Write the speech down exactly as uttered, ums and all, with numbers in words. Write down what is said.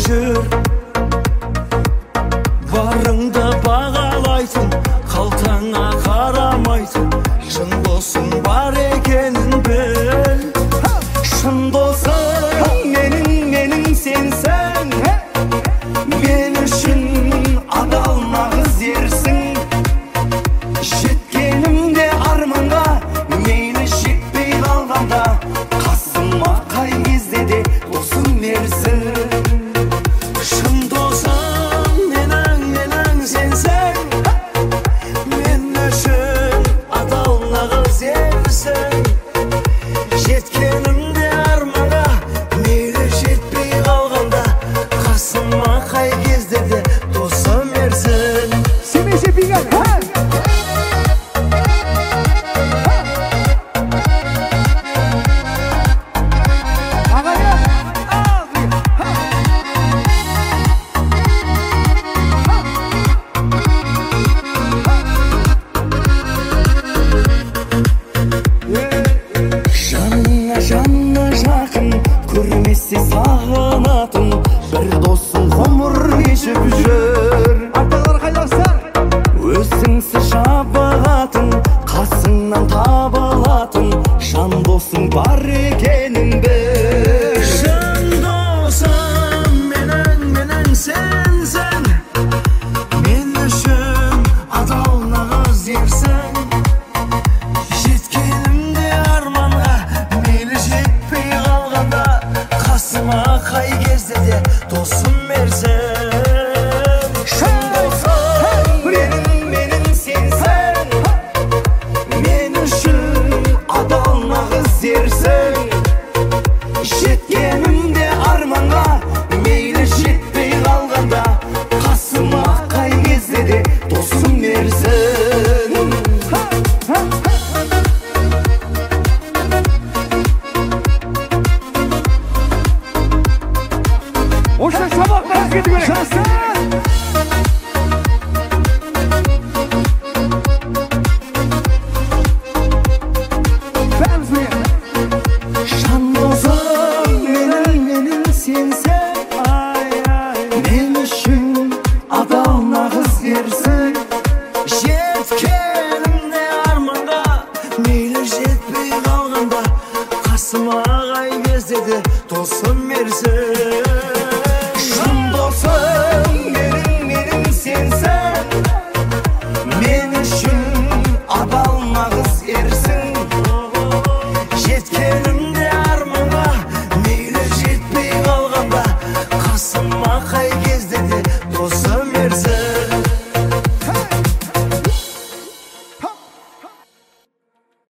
жүр. Барыңды бағалайтын, қалтаңа қарамайтын, шын досың бар екенін біл. Шын досың менің, менің сенсің, мен үшін адал нағыз ерсің. Жеткенімде арманға, мейлі жетпей қалғанда, қасыма қай кезде де досым мерсің. Шын досым менің, менің сенсің, мен үшін адал нағыз ерсің. Жеткенімде арманға, мейлі жетпей қалғанда, қасыма қай кезде де досым мерсің. Семейше биган, Жанына жанына жақын, көрмесе сағынатын, бір досың ғұмыр кешіп жүр. арталар қайдасар? Өзіңсіз шапағатын, қасыңнан табылатын, жан досың бар екенін біл. Жан досым менің, менің сенсің, мен үшін адал нағыз ерсің. Жеткенімде арманға, мейлі жетпей қалғанда, қасыма қай кезде де досым мерсің. Шын досым менің, менің сенсің, мен үшін адал нағыз ерсің. Жеткенімде арманға, мейлі жетпей қалғанда, қасыма қай кезде де досым мерсің. Ошта шабақтарыз кету керек. Жастар! Бәріміз бірге. Жан досым менің, менің сенсің, мен үшін адал нағыз ерсің. Жеткенімде арманға, мейлі жетпей қалғанда, қасыма қай кезде де досым мерсің.